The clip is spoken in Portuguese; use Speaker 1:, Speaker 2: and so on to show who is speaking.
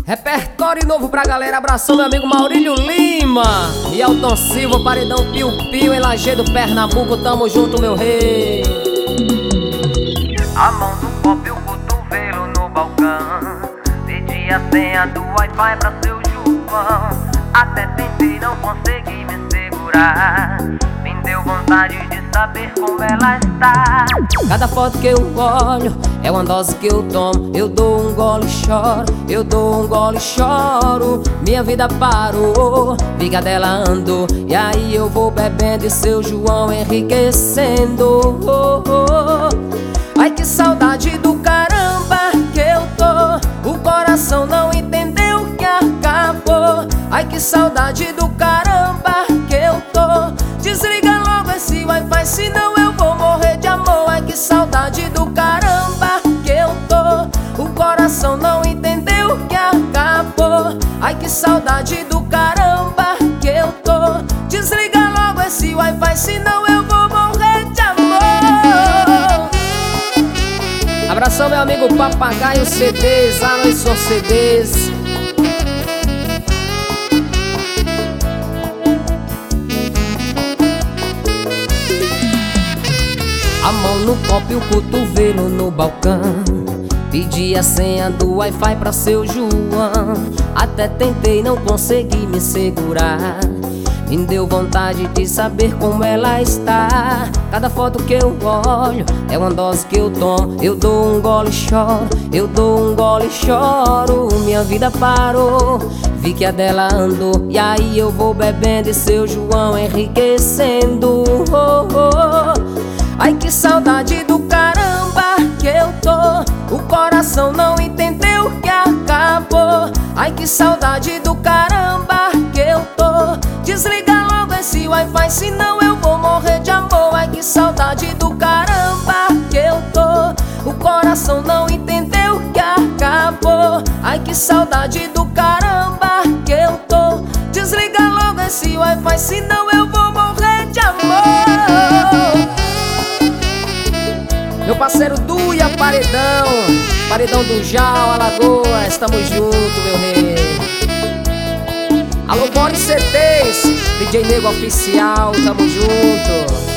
Speaker 1: Repertório novo pra galera, abração meu amigo Maurílio Lima e Elton Silva, paredão piu-piu em Lajeado, Pernambuco, tamo junto meu rei.
Speaker 2: A mão no copo e o cotovelo no balcão, pedi a senha do Wi-Fi pra seu João. Até tentei, não consegui me segurar, me deu vontade de saber como ela está.
Speaker 1: Cada foto que eu olho é uma dose que eu tomo. Eu dou um gole e choro, eu dou um gole e choro. Minha vida parou, viga dela andou, e aí eu vou bebendo e seu João enriquecendo. Ai que saudade do caramba que eu tô, o coração não entendeu que acabou. Ai que saudade do caramba que eu tô, desliga logo esse Wi-Fi senão eu vou morrer de amor. Ai que saudade do caramba que eu tô, o coração não entendeu que acabou. Ai que saudade do caramba que eu tô, desliga logo esse Wi-Fi senão eu vou morrer de amor. Abração meu amigo Papagaio CDs, nós só CDs. A mão no copo e o cotovelo no balcão, pedi a senha do Wi-Fi pra seu João. Até tentei, não consegui me segurar, me deu vontade de saber como ela está. Cada foto que eu olho é uma dose que eu tomo. Eu dou um gole e choro, eu dou um gole e choro. Minha vida parou, vi que a dela andou, e aí eu vou bebendo e seu João enriquecendo. Ai que saudade do caramba que eu tô, o coração não entendeu que acabou. Ai que saudade do caramba que eu tô, desliga logo esse Wi-Fi senão eu vou morrer de amor. Ai que saudade do caramba que eu tô, o coração não entendeu que acabou. Ai que saudade do caramba que eu tô, desliga logo esse Wi-Fi senão eu vou morrer de amor. Meu parceiro Duia Paredão, paredão do Jal, Alagoas, tamo junto meu rei. Alô Boris CDs, DJ Nego Oficial, tamo junto.